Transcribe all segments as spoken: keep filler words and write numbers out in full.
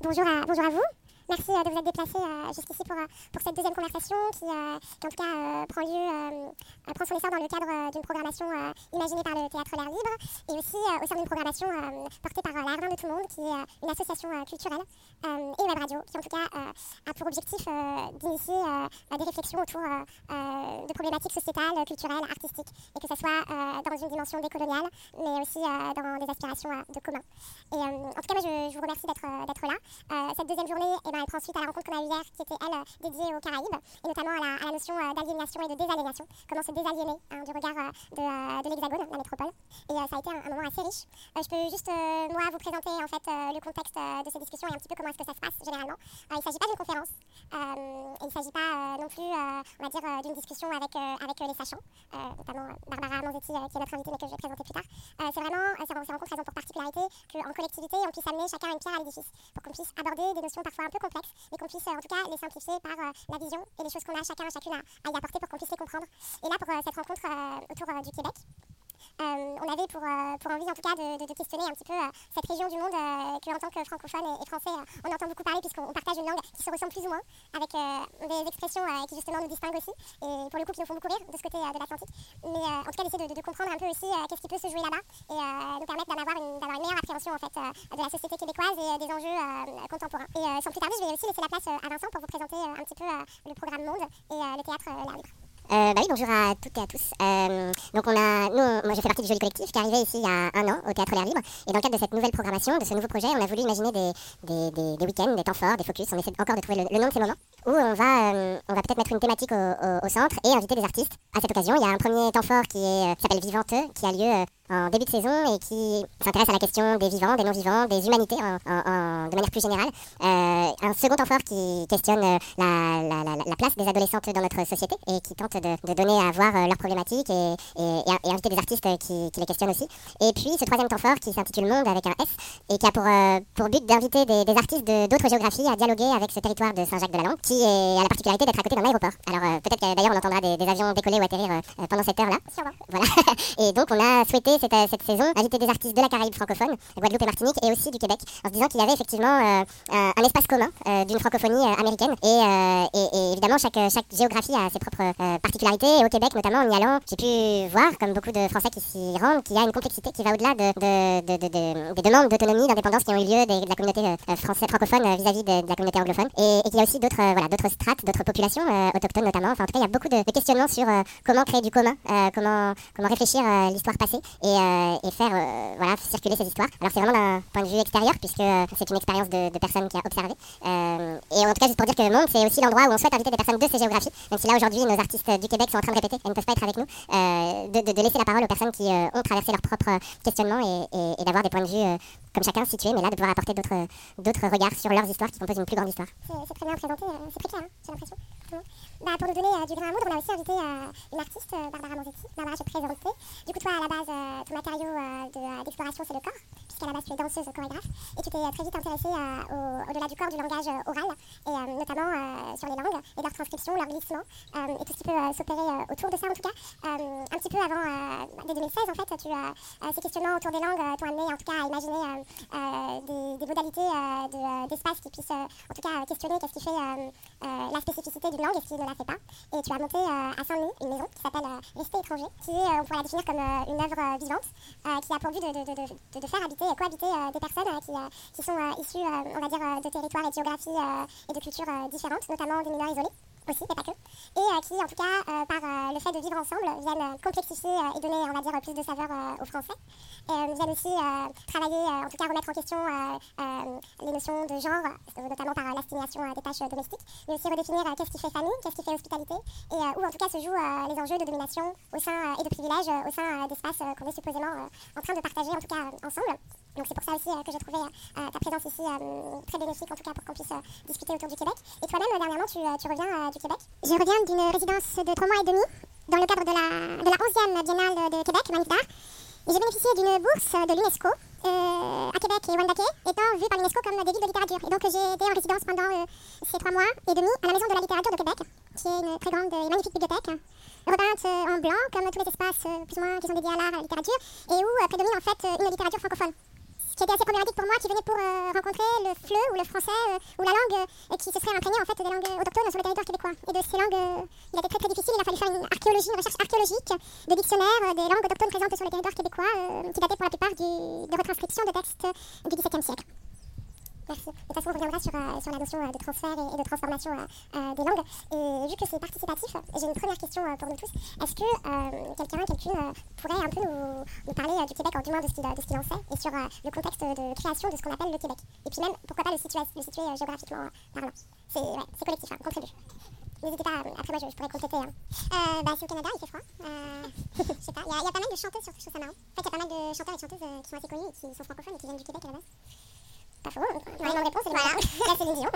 Bonjour à, bonjour à vous. Merci euh, de vous être déplacé euh, jusqu'ici pour, euh, pour cette deuxième conversation qui, euh, qui en tout cas euh, prend lieu, euh, euh, prend son essor dans le cadre euh, d'une programmation euh, imaginée par le Théâtre L'Air Libre et aussi euh, au sein d'une programmation euh, portée par euh, la R vingt de Tout le Monde, qui est euh, une association euh, culturelle euh, et web radio qui en tout cas euh, a pour objectif euh, d'initier euh, des réflexions autour euh, euh, de problématiques sociétales, culturelles, artistiques, et que ce soit euh, dans une dimension décoloniale mais aussi euh, dans des aspirations euh, de commun. Et euh, en tout cas moi je, je vous remercie d'être, euh, d'être là. Euh, cette deuxième journée, eh ben, elle prend suite à la rencontre qu'on a eue hier, qui était, elle, euh, dédiée aux Caraïbes, et notamment à la, à la notion euh, d'aliénation et de désaliénation. Comment se désaliéner hein, du regard euh, de, euh, de l'Hexagone, la métropole. Et euh, ça a été un, un moment assez riche. Euh, je peux juste, euh, moi, vous présenter en fait euh, le contexte euh, de ces discussions et un petit peu comment est-ce que ça se passe généralement. Euh, il ne s'agit pas d'une conférence, euh, et il ne s'agit pas euh, non plus, euh, on va dire, euh, d'une discussion avec, euh, avec euh, les sachants, euh, notamment euh, Barbara Manzetti, euh, qui est notre invitée, mais que je vais présenter plus tard. Euh, c'est vraiment, euh, ces rencontres, elles ont pour particularité qu'en collectivité, on puisse amener chacun une pierre à l'édifice, pour qu'on puisse aborder des notions parfois un peu complexes, mais qu'on puisse euh, en tout cas les simplifier par euh, la vision et les choses qu'on a chacun chacune à, à y apporter pour qu'on puisse les comprendre. Et là, pour euh, cette rencontre euh, autour euh, du Québec, Euh, on avait pour, euh, pour envie en tout cas de, de, de questionner un petit peu euh, cette région du monde euh, que en tant que francophone et, et français euh, on entend beaucoup parler, puisqu'on on partage une langue qui se ressemble plus ou moins, avec euh, des expressions euh, qui justement nous distinguent aussi, et pour le coup qui nous font beaucoup rire de ce côté euh, de l'Atlantique, mais euh, en tout cas d'essayer de, de, de comprendre un peu aussi euh, qu'est-ce qui peut se jouer là-bas, et euh, nous permettre d'en avoir une, d'avoir une meilleure appréhension en fait euh, de la société québécoise et euh, des enjeux euh, contemporains. Et euh, sans plus tarder, je vais aussi laisser la place euh, à Vincent pour vous présenter euh, un petit peu euh, le programme Monde et euh, le théâtre euh, L'Air Libre. Euh, bah oui, bonjour à toutes et à tous. Euh, donc on a, nous, on- moi j'ai fait partie du Joli Collectif qui est arrivé ici il y a un an au Théâtre L'Air Libre. Et dans le cadre de cette nouvelle programmation, de ce nouveau projet, on a voulu imaginer des, des, des, des week-ends, des temps forts, des focus. On essaie encore de trouver le, le nom de ces moments où on va, euh, on va peut-être mettre une thématique au, au, au centre et inviter des artistes. À cette occasion, il y a un premier temps fort qui est, euh, qui s'appelle Vivanteux, qui a lieu euh, en début de saison et qui s'intéresse à la question des vivants, des non-vivants, des humanités en, en, en- de manière plus générale. Euh, un second temps fort qui questionne euh, la, la, la, la place des adolescentes dans notre société et qui tente de, de donner à voir euh, leurs problématiques et, et, et, et inviter des artistes qui, qui les questionnent aussi. Et puis ce troisième temps fort qui s'intitule Monde avec un S et qui a pour, euh, pour but d'inviter des, des artistes de, d'autres géographies à dialoguer avec ce territoire de Saint-Jacques-de-la-Lande qui est, a la particularité d'être à côté d'un aéroport. Alors euh, peut-être que d'ailleurs on entendra des, des avions décoller ou atterrir euh, pendant cette heure-là. Sûrement. Voilà. Et donc on a souhaité cette, euh, cette saison inviter des artistes de la Caraïbe francophone, Guadeloupe et Martinique, et aussi du Québec, en se disant qu'il y avait effectivement euh, un, un espace commun euh, d'une francophonie euh, américaine. Et, euh, et, et évidemment chaque, chaque géographie a ses propres euh, particularités. Et au Québec notamment, en y allant, j'ai pu voir, comme beaucoup de Français qui s'y rendent, qu'il y a une complexité qui va au-delà de, de, de, de, de- des demandes d'autonomie, d'indépendance qui ont eu lieu des- de la communauté euh, française francophone euh, vis-à-vis de, de la communauté anglophone. Et, et qu'il y a aussi d'autres euh, voilà, d'autres strates, d'autres populations euh, autochtones notamment. Enfin, en tout cas, il y a beaucoup de, de questionnements sur euh, comment créer du commun, euh, comment, comment réfléchir à l'histoire passée et, euh, et faire euh, voilà, circuler ces histoires. Alors c'est vraiment d'un point de vue extérieur puisque euh, c'est une expérience de, de personnes qui a observé. Euh, et en tout cas, juste pour dire que le Monde, c'est aussi l'endroit où on souhaite inviter des personnes de ces géographies, même si là aujourd'hui nos artistes du Québec sont en train de répéter et ne peuvent pas être avec nous, euh, de, de, de laisser la parole aux personnes qui euh, ont traversé leur propre questionnement et, et, et d'avoir des points de vue euh, comme chacun situés, mais là de pouvoir apporter d'autres, d'autres regards sur leurs histoires qui composent une plus grande histoire. C'est, c'est très bien présenté, euh, c'est très clair, hein, j'ai l'impression. Mmh. Bah, pour nous donner euh, du grain à moudre, on a aussi invité euh, une artiste, euh, Barbara Manzetti. Barbara, je vais te présenter. Du coup, toi, à la base, euh, ton matériau euh, de, euh, d'exploration, c'est le corps, puisqu'à la base, tu es danseuse chorégraphe. Et tu t'es euh, très vite intéressée euh, au, au-delà du corps, du langage euh, oral, et euh, notamment euh, sur les langues et leur transcription, leur glissement, euh, et tout ce qui peut euh, s'opérer euh, autour de ça, en tout cas. Euh, un petit peu avant, euh, dès deux mille seize, en fait, tu, euh, euh, ces questionnements autour des langues euh, t'ont amené, en tout cas, à imaginer euh, euh, des, des modalités euh, de, euh, d'espace qui puissent, euh, en tout cas, questionner qu'est-ce qui fait euh, euh, la spécificité d'une langue et ce qui ne la fait pas. Et tu as monté euh, à Saint-Denis une maison qui s'appelle euh, Rester étranger, qui est, euh, on pourrait la définir comme euh, une œuvre euh, vivante, euh, qui a pour but de, de, de, de, de faire habiter et cohabiter euh, des personnes euh, qui, euh, qui sont euh, issues, euh, on va dire, euh, de territoires et de géographies euh, et de cultures euh, différentes, notamment des mineurs isolés aussi, mais pas que, et euh, qui, en tout cas, euh, par euh, le fait de vivre ensemble, viennent euh, complexifier euh, et donner, on va dire, plus de saveur euh, aux Français. Et euh, viennent aussi euh, travailler, euh, en tout cas, remettre en question euh, euh, les notions de genre, euh, notamment par euh, l'assignation euh, des tâches euh, domestiques, mais aussi redéfinir euh, qu'est-ce qui fait famille, qu'est-ce qui fait hospitalité, et euh, où, en tout cas, se jouent euh, les enjeux de domination au sein, euh, et de privilèges euh, au sein euh, d'espaces euh, qu'on est supposément euh, en train de partager, en tout cas, euh, ensemble. Donc c'est pour ça aussi euh, que je trouvais euh, ta présence ici euh, très bénéfique, en tout cas, pour qu'on puisse euh, discuter autour du Québec. Et toi-même, euh, dernièrement, tu, euh, tu reviens euh, du Québec. Je reviens d'une résidence de trois mois et demi dans le cadre de la, de la onzième Biennale de Québec, Manifestar. Et j'ai bénéficié d'une bourse de l'UNESCO euh, à Québec et Wendake, étant vues par l'UNESCO comme des villes de littérature. Et donc j'ai été en résidence pendant euh, ces trois mois et demi à la Maison de la littérature de Québec, qui est une très grande et magnifique bibliothèque, repeinte euh, en blanc, comme tous les espaces euh, plus ou moins qui sont dédiés à l'art, à la littérature, et où euh, prédomine en fait euh, une littérature francophone. qui était assez problématique pour moi, qui venait pour euh, rencontrer le F L E ou le français euh, ou la langue euh, qui se serait imprégné en fait des langues autochtones sur le territoire québécois. Et de ces langues, euh, il a été très très difficile, il a fallu faire une archéologie, une recherche archéologique de dictionnaires euh, des langues autochtones présentes sur le territoire québécois euh, qui dataient pour la plupart du, de retranscriptions de textes euh, du dix-septième siècle. Merci. De toute façon, on reviendra sur, euh, sur la notion euh, de transfert et, et de transformation euh, euh, des langues. Et vu que c'est participatif, j'ai une première question euh, pour nous tous. Est-ce que euh, quelqu'un, quelqu'une euh, pourrait un peu nous, nous parler euh, du Québec, du moins de ce qu'il de ce qu'il en sait, et sur euh, le contexte de création de ce qu'on appelle le Québec? Et puis même, pourquoi pas le situer, le situer euh, géographiquement euh, parlant? C'est ouais, c'est collectif, hein, on contribue. N'hésitez pas, euh, après moi je, je pourrais compléter. Hein. Euh, bah, c'est au Canada, il fait froid. Euh, je sais pas, il y, y a pas mal de chanteuses surtout, je trouve ça marrant. En fait, il y a pas mal de chanteurs et de chanteuses euh, qui sont assez connus et qui sont francophones et qui viennent du Québec à la base. Pas faux, on a une réponse, c'est voilà. Là, c'est Dion.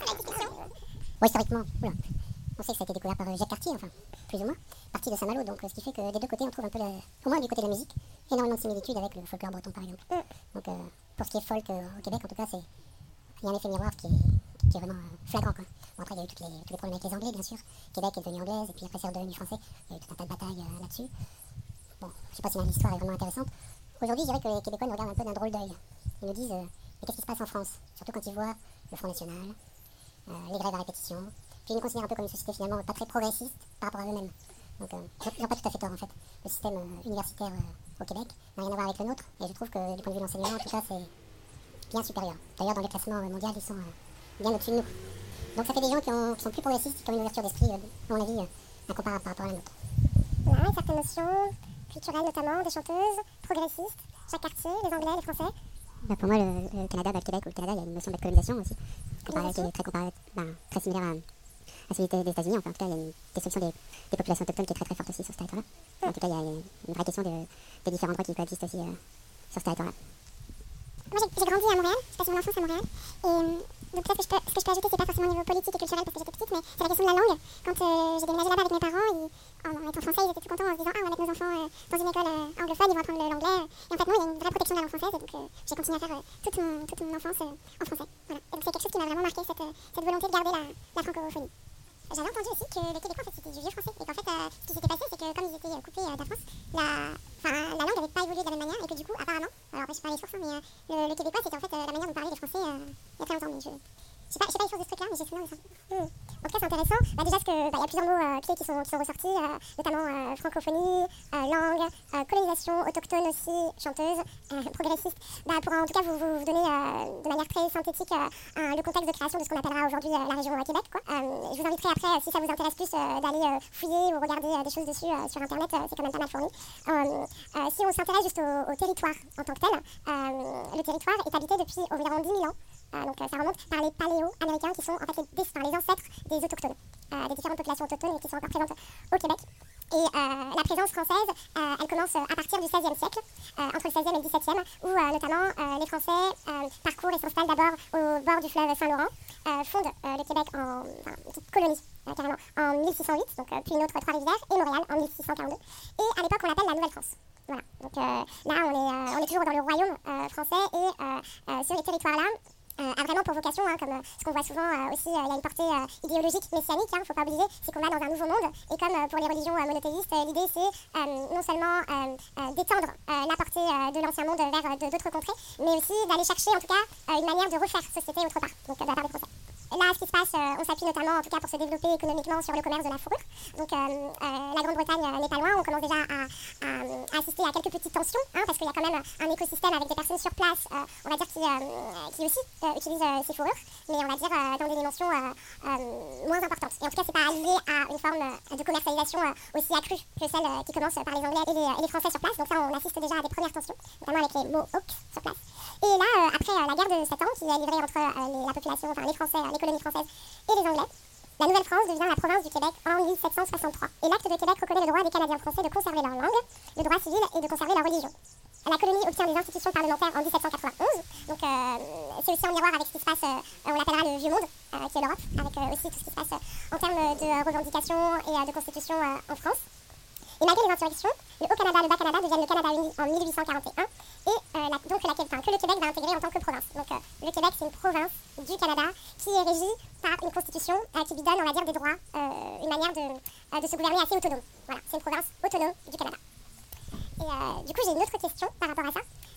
Bon, historiquement, oula. On sait que ça a été découvert par Jacques Cartier, enfin, plus ou moins, parti de Saint-Malo, donc ce qui fait que des deux côtés on trouve un peu, la, au moins du côté de la musique, énormément de similitudes avec le folklore breton par exemple. Mm. Donc euh, pour ce qui est folk euh, au Québec, en tout cas, c'est il y a un effet miroir qui est, qui est vraiment euh, flagrant, quoi. Bon, après, il y a eu toutes les, tous les problèmes avec les Anglais, bien sûr. Québec est devenu anglaise, et puis après c'est redevenu français. Il y a eu tout un tas de batailles euh, là-dessus. Bon, je sais pas si l'histoire est vraiment intéressante. Aujourd'hui, je dirais que les Québécois nous regardent un peu d'un drôle d'œil. Ils nous disent euh, mais qu'est-ce qui se passe en France? Surtout quand ils voient le Front National, euh, les grèves à répétition. Puis ils nous considèrent un peu comme une société finalement pas très progressiste par rapport à eux-mêmes. Donc euh, ils n'ont pas tout à fait tort en fait. Le système euh, universitaire euh, au Québec n'a rien à voir avec le nôtre. Et je trouve que du point de vue de l'enseignement, en tout cas, c'est bien supérieur. D'ailleurs, dans les classements euh, mondiaux, ils sont euh, bien au-dessus de nous. Donc ça fait des gens qui, ont, qui sont plus progressistes, qui ont une ouverture d'esprit, euh, à mon avis, euh, incomparable par rapport à la nôtre. On a une certaine notion culturelle notamment, des chanteuses, progressistes, Jacques Cartier, les Anglais, les Français. Bah pour moi, le, le Canada, bah, le Québec ou le Canada, il y a une notion de colonisation aussi, comparée, qui est très, comparée, bah, très similaire à, à celui des États-Unis. Enfin, en tout cas, il y a une destruction des, des populations autochtones qui est très très forte aussi sur ce territoire-là. Mm. En tout cas, il y a une, une vraie question de, des différents droits qui coexistent aussi euh, sur ce territoire-là. Moi, j'ai grandi à Montréal, j'ai passé mon enfance à Montréal. Et euh, donc, peut-être que je peux, ce que je peux ajouter, c'est pas forcément au niveau politique et culturel parce que j'étais petite, mais c'est la question de la langue. Quand euh, j'ai déménagé là-bas avec mes parents, ils, en étant français, ils étaient tout contents en se disant ah, on va mettre nos enfants euh, dans une école euh, anglophone, ils vont apprendre l'anglais. Et en fait, non, il y a une vraie protection de la langue française. Et donc, euh, j'ai continué à faire euh, toute, mon, toute mon enfance euh, en français. Voilà. Et donc, c'est quelque chose qui m'a vraiment marqué, cette, euh, cette volonté de garder la, la francophonie. J'avais entendu aussi que les Québécois, en fait, c'était du vieux français. Et qu'en fait, euh, ce qui s'était passé, c'est que comme ils étaient euh, coupés euh, de la France, la, la langue n'avait pas évolué de la même manière. Et que du coup, apparemment, alors je sais pas les sources, hein, mais euh, le, le Québécois, c'était en fait euh, la manière dont parlaient les Français euh, il y a très longtemps. Mais je je sais pas, je sais pas les sources de ce truc-là, mais j'ai souvenir de ça. Mmh. En tout cas, c'est intéressant. Bah, déjà, parce qu'il bah, y a plusieurs mots euh, clés qui sont, qui sont ressortis, euh, notamment euh, francophonie, euh, langue, euh, colonisation, autochtone aussi, chanteuse, euh, progressiste. Bah, pour en tout cas vous, vous, vous donner euh, de manière très synthétique euh, euh, le contexte de création de ce qu'on appellera aujourd'hui euh, la région euh, Québec. Quoi. Euh, je vous inviterai après, si ça vous intéresse plus, euh, d'aller euh, fouiller ou regarder euh, des choses dessus euh, sur Internet. Euh, c'est quand même pas mal fourni. Euh, euh, si on s'intéresse juste au, au territoire en tant que tel, euh, le territoire est habité depuis environ dix mille ans. Euh, donc euh, ça remonte par les paléo-américains qui sont en fait les, par les ancêtres des autochtones, euh, des différentes populations autochtones qui sont encore présentes au Québec. Et euh, la présence française, euh, elle commence à partir du seizième siècle, euh, entre le seizième et le dix-septième, où euh, notamment euh, les Français euh, parcourent et s'installent d'abord au bord du fleuve Saint-Laurent, euh, fondent euh, le Québec en enfin, une petite colonie, euh, carrément, en mille six cent huit, donc, euh, puis une autre Trois-Rivières, et Montréal en mille six cent quarante-deux. Et à l'époque, on l'appelle la Nouvelle-France. Voilà, donc euh, là, on est, euh, on est toujours dans le royaume euh, français, et euh, euh, sur les territoires-là, Euh, a vraiment pour vocation, hein, comme euh, ce qu'on voit souvent euh, aussi, il euh, y a une portée euh, idéologique messianique, il hein, ne faut pas oublier, c'est qu'on va dans un nouveau monde. Et comme euh, pour les religions euh, monothéistes, euh, l'idée c'est euh, non seulement euh, euh, d'étendre euh, la portée euh, de l'ancien monde vers euh, d'autres contrées, mais aussi d'aller chercher en tout cas euh, une manière de refaire société autre part, donc euh, de la part des Français. Là, ce qui se passe, euh, on s'appuie notamment, en tout cas pour se développer économiquement, sur le commerce de la fourrure. Donc, euh, euh, la Grande-Bretagne euh, n'est pas loin. On commence déjà à, à, à assister à quelques petites tensions, hein, parce qu'il y a quand même un écosystème avec des personnes sur place, euh, on va dire, qui, euh, qui aussi euh, utilisent euh, ces fourrures, mais on va dire euh, dans des dimensions euh, euh, moins importantes. Et en tout cas, c'est pas lié à une forme euh, de commercialisation euh, aussi accrue que celle euh, qui commence par les Anglais et les, et les Français sur place. Donc ça, on assiste déjà à des premières tensions, notamment avec les Mohawks sur place. Et là, euh, après euh, la guerre de sept ans, qui est livrée entre euh, les, la population, enfin les Français, euh, les colonies françaises et les Anglais, la Nouvelle-France devient la province du Québec en mille sept cent soixante-trois. Et l'acte de Québec reconnaît le droit des Canadiens français de conserver leur langue, le droit civil et de conserver leur religion. La colonie obtient des institutions parlementaires en dix-sept cent quatre-vingt-onze, donc euh, c'est aussi en miroir avec ce qui se passe, euh, on l'appellera le Vieux Monde, euh, qui est l'Europe, avec euh, aussi tout ce qui se passe euh, en termes de euh, revendications et euh, de constitution euh, en France. Et malgré les insurrections, le Haut-Canada et le Bas-Canada deviennent le Canada uni en mille huit cent quarante et un, et euh, la, donc la, enfin, que le Québec va intégrer en tant que province. Donc euh, le Québec, c'est une province du Canada qui est régie par une constitution euh, qui lui donne, on va dire, des droits, euh, une manière de, euh, de se gouverner assez autonome. Voilà, c'est une province autonome du Canada. Et euh, du coup, j'ai une autre question par rapport à ça.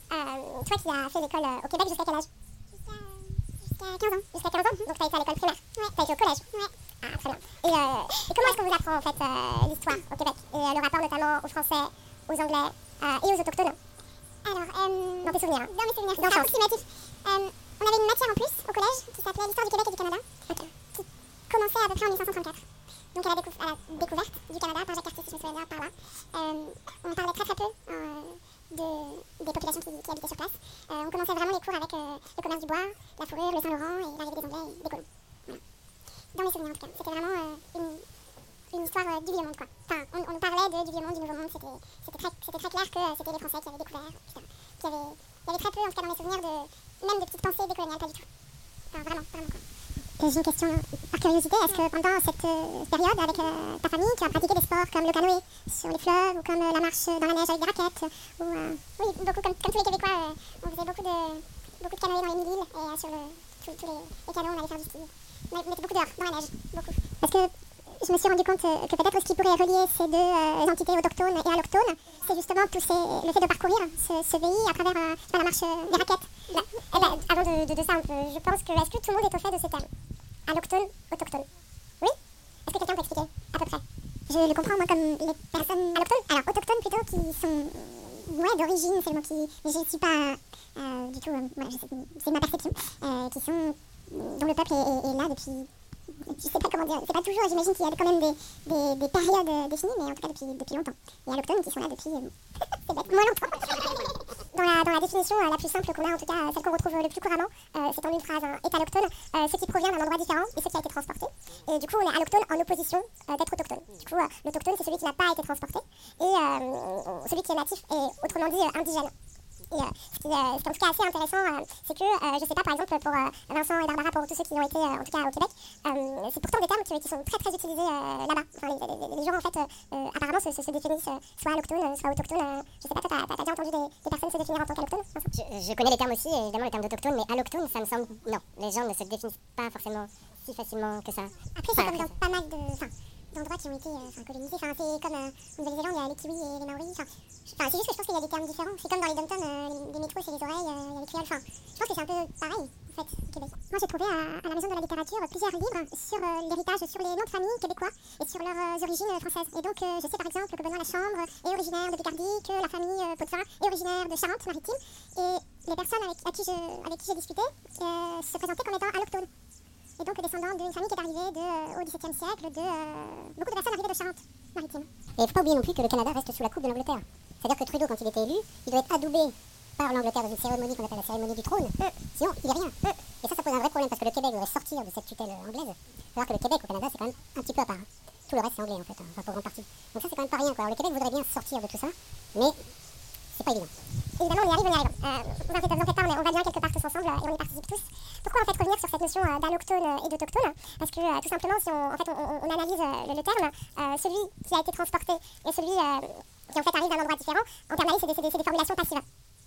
Euh, toi qui as fait l'école euh, au Québec jusqu'à quel âge? Jusqu'à jusqu'à quinze ans. Jusqu'à quinze ans? Donc tu as été à l'école primaire? Ouais. Tu as été au collège? Ouais. Ah, très bien. Et, euh, et comment est-ce qu'on vous apprend en fait euh, l'histoire au Québec? Et euh, le rapport notamment aux Français, aux Anglais euh, et aux autochtones? Alors, euh, dans tes souvenirs hein. Dans mes souvenirs, c'est approximatif. Euh, on avait une matière en plus au collège qui s'appelait l'histoire du Québec et du Canada, okay. Qui commençait à peu près en mille cinq cent trente-quatre. Donc à la, décou- à la découverte du Canada par Jacques Cartier, si je me souviens bien, par là. Euh, on parlait très très peu euh, de, des populations qui, qui habitaient sur place. Euh, on commençait vraiment les cours avec euh, le commerce du bois, la fourrure, le Saint-Laurent et l'arrivée des Anglais et des colons. Voilà. Dans mes souvenirs en tout cas, c'était vraiment euh, une, une histoire euh, du vieux monde quoi. Enfin, on, on parlait de, du vieux monde, du nouveau monde, c'était, c'était, très, c'était très clair que euh, c'était les Français qui avaient découvert, et cetera. Qu'il y avait, il y avait très peu, en tout cas dans mes souvenirs, de, même de petites pensées décoloniales, pas du tout. Enfin, vraiment, vraiment quoi. Et j'ai une question par curiosité, est-ce que pendant cette euh, période, avec euh, ta famille, tu as pratiqué des sports comme le canoë sur les fleuves, ou comme euh, la marche dans la neige avec des raquettes, ou euh, oui, beaucoup, comme, comme tous les Québécois, euh, on faisait beaucoup de, beaucoup de canoë dans les mille-îles, et euh, sur le, tous les, les canaux, on allait faire du ski. On mettait beaucoup dehors, dans la neige, beaucoup. Parce que je me suis rendu compte euh, que peut-être ce qui pourrait relier ces deux euh, entités autochtones et allochtones, c'est justement pousser le fait de parcourir ce, ce pays à travers euh, la marche euh, des raquettes. Bah, eh ben, avant de, de, de ça, on peut, je pense que est-ce que tout le monde est au fait de ces termes? Allochtone, autochtone. Oui? Est-ce que quelqu'un peut expliquer à peu près? Je le comprends moi comme les personnes allochtones. Alors autochtones plutôt qui sont ouais d'origine, c'est le mot qui. Mais je ne suis pas euh, du tout. Euh, voilà, je sais, c'est ma perception. Euh, qui sont dont le peuple est, est, est là depuis. Je sais pas comment dire. C'est pas toujours. J'imagine qu'il y a quand même des, des, des périodes euh, définies, mais en tout cas depuis, depuis longtemps. Et allochtones qui sont là depuis. Euh, c'est bête, moins longtemps. Dans la, dans la définition euh, la plus simple qu'on a, en tout cas euh, celle qu'on retrouve le plus couramment, euh, c'est en une phrase, hein, est allochtone, euh, ce qui provient d'un endroit différent et ce qui a été transporté. Et du coup, on est allochtone en opposition euh, d'être autochtone. Du coup, euh, l'autochtone, c'est celui qui n'a pas été transporté, et euh, celui qui est natif est autrement dit euh, indigène. Et euh, ce, qui, euh, ce qui est en tout cas assez intéressant, euh, c'est que, euh, je sais pas, par exemple, pour euh, Vincent et Barbara, pour tous ceux qui ont été, euh, en tout cas au Québec, euh, c'est pourtant des termes qui, qui sont très très utilisés euh, là-bas. Enfin, les, les, les gens, en fait, euh, apparemment, se, se, se définissent euh, soit allochtones, soit autochtones. Euh, je sais pas, toi, t'as, t'as déjà entendu des, des personnes se définir en tant qu'allochtones? Je, je connais les termes aussi, et évidemment le terme d'autochtone, mais allochtone, ça me semble. Non, les gens ne se définissent pas forcément si facilement que ça. Après, c'est enfin, comme dans pas mal de. Enfin, d'endroits qui ont été euh, colonisés. Enfin, c'est comme euh, en Nouvelle-Zélande, il y a les kiwis et les maoris. Enfin, enfin, c'est juste que je pense qu'il y a des termes différents. C'est comme dans les dom-toms, euh, les, les métros, c'est les oreilles, euh, il y a les crioles. Enfin, je pense que c'est un peu pareil, en fait, au Québec. Moi, j'ai trouvé à, à la Maison de la Littérature plusieurs livres sur euh, l'héritage, sur les noms de famille québécois et sur leurs euh, origines euh, françaises. Et donc, euh, je sais par exemple que Benoît Lachambre est originaire de Picardie, que la famille euh, Potvin est originaire de Charente-Maritime. Et les personnes avec, à qui je, avec qui j'ai discuté euh, se présentaient comme étant allochtones. Et donc descendant d'une famille qui est arrivée de, euh, au dix-septième siècle, de euh, beaucoup de personnes arrivées de Charente-Maritime. Et il ne faut pas oublier non plus que le Canada reste sous la coupe de l'Angleterre. C'est-à-dire que Trudeau, quand il était élu, il doit être adoubé par l'Angleterre dans une cérémonie qu'on appelle la cérémonie du trône. Euh. Sinon, il n'y a rien. Euh. Et ça, ça pose un vrai problème parce que le Québec devrait sortir de cette tutelle anglaise. Alors que le Québec au Canada, c'est quand même un petit peu à part. Tout le reste, c'est anglais en fait, hein, enfin pour grande partie. Donc ça, c'est quand même pas rien quoi. Alors, le Québec voudrait bien sortir de tout ça, mais c'est pas évident. Évidemment, on y arrive, on y arrive. Euh, vous inquiétez, vous inquiétez pas, on va bien quelque part tous ensemble et on y participe tous. Pourquoi en fait revenir sur cette notion euh, d'allochtone et d'autochtone? Parce que euh, tout simplement, si on, en fait, on, on, on analyse euh, le, le terme, euh, celui qui a été transporté et celui euh, qui en fait arrive d'un endroit différent, en termes c'est des, des, des formulations passives.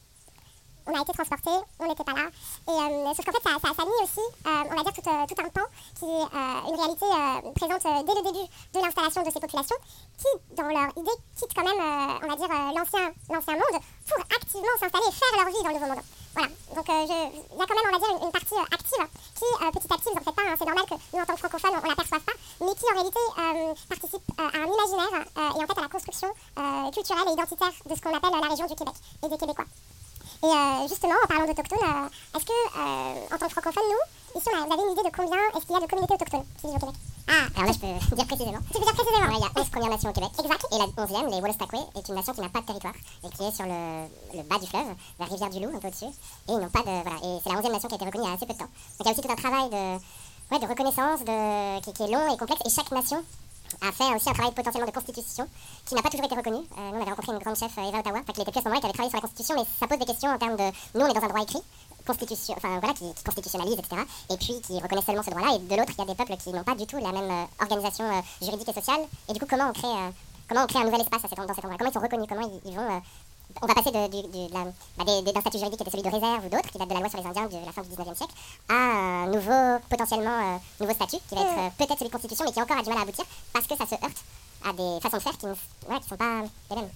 On a été transporté, on n'était pas là. Et euh, sauf qu'en fait, ça, ça, ça nie aussi, euh, on va dire, tout, euh, tout un pan qui est euh, une réalité euh, présente euh, dès le début de l'installation de ces populations, qui, dans leur idée, quittent quand même, euh, on va dire, euh, l'ancien, l'ancien monde pour activement s'installer et faire leur vie dans le nouveau monde. Voilà, donc euh, je, il y a quand même, on va dire, une, une partie euh, active qui, euh, petit à petit, vous en faites pas, hein, c'est normal que nous, en tant que francophones, on, on l'aperçoive pas, mais qui, en réalité, euh, participe euh, à un imaginaire euh, et en fait à la construction euh, culturelle et identitaire de ce qu'on appelle euh, la région du Québec et des Québécois. Et euh, justement, en parlant d'autochtones, euh, est-ce que, euh, en tant que francophones, nous, ici, on a, vous avez une idée de combien est-ce qu'il y a de communautés autochtones qui vivent au Québec? Ah, alors là, je peux dire précisément. Tu peux dire précisément? Ouais, il y a onze Premières Nations au Québec. Exact. Et la onzième, les Wolastoqey, est une nation qui n'a pas de territoire et qui est sur le, le bas du fleuve, la rivière du Loup, un peu au-dessus. Et ils n'ont pas de. Voilà. Et c'est la onzième nation qui a été reconnue il y a assez peu de temps. Donc il y a aussi tout un travail de, ouais, de reconnaissance de, qui, qui est long et complexe. Et chaque nation a fait aussi un travail potentiellement de constitution qui n'a pas toujours été reconnu. Euh, nous, on avait rencontré une grande chef, Eva Ottawa, enfin, qui n'était plus à ce moment-là, qui avait travaillé sur la constitution, mais ça pose des questions en termes de. Nous, on est dans un droit écrit, constitution, enfin voilà, qui, qui constitutionnalise, et cetera. Et puis qui reconnaît seulement ce droit-là. Et de l'autre, il y a des peuples qui n'ont pas du tout la même euh, organisation euh, juridique et sociale. Et du coup, comment on crée, euh, comment on crée un nouvel espace à cet, dans cet endroit? Comment ils sont reconnus? Comment ils, ils vont. Euh, on va passer de, du, du, de la, bah des, des, d'un statut juridique qui était celui de réserve ou d'autres, qui date de la loi sur les Indiens de la fin du dix-neuvième siècle, à un nouveau, potentiellement, euh, nouveau statut, qui va être euh, peut-être celui de constitution, mais qui encore a du mal à aboutir, parce que ça se heurte à des façons de faire qui ne ouais, qui sont pas les mêmes.